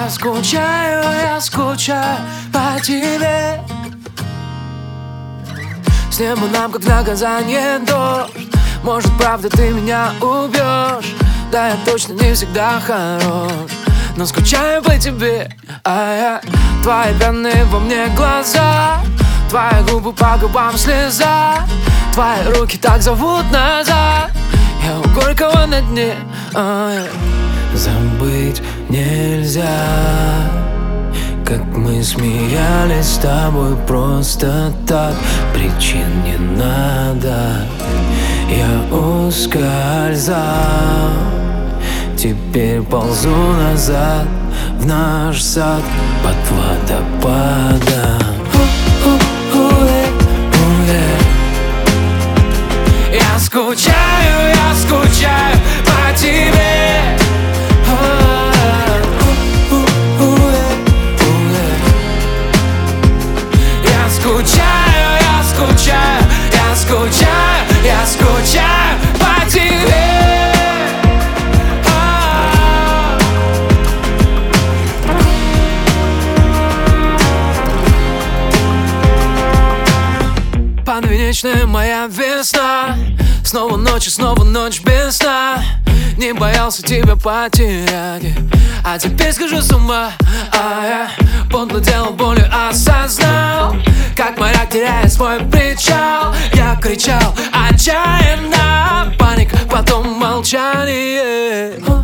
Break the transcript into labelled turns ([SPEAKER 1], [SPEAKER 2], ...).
[SPEAKER 1] я скучаю по тебе. С неба нам как наказание дождь. Может, правда, ты меня убьешь. Да, я точно не всегда хорош, но скучаю по тебе. А я, твои пьяные во мне глаза, твои губы по губам слеза, твои руки так зовут назад. Я у горького на дне. Забыть нельзя, как мы смеялись с тобой просто так. Причин не надо, я ускользал, теперь ползу назад в наш сад под водопадом. Я скучаю по тебе. Я скучаю по тебе. Подвенечная моя весна, снова ночь без сна. Не боялся тебя потерять, а теперь схожу с ума. Я подло делал, болью осознал, как моряк теряет свой причал. Я кричал отчаянно, паника, потом молчание.